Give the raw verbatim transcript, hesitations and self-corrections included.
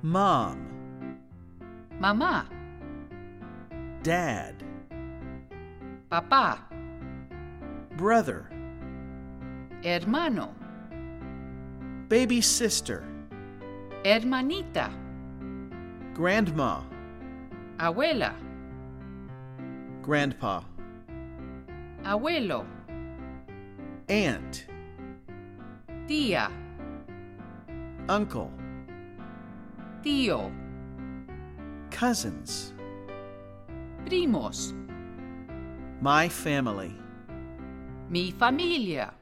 Mom, Mamá, Dad, papá, brother, hermano, baby sister, hermanita, grandma, abuela, grandpa, abuelo, aunt, tía, uncle, tío, cousins, primos, my family. mi familia.